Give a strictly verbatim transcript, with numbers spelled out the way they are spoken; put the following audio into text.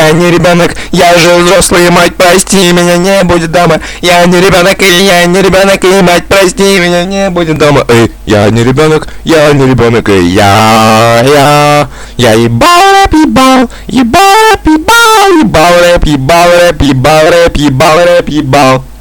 я не ребенок, я же взрослый, мать, прости, меня не будет дома. Я не ребенок, и я не ребенок, и мать, прости, меня не будет дома. Эй, я не ребенок, я не ребенок, и я, я, я ебал рэп, ебал, ебал рэп, ебал, ебал рэп, ебал рэп, ебал рэп, ебал рэп, ебал.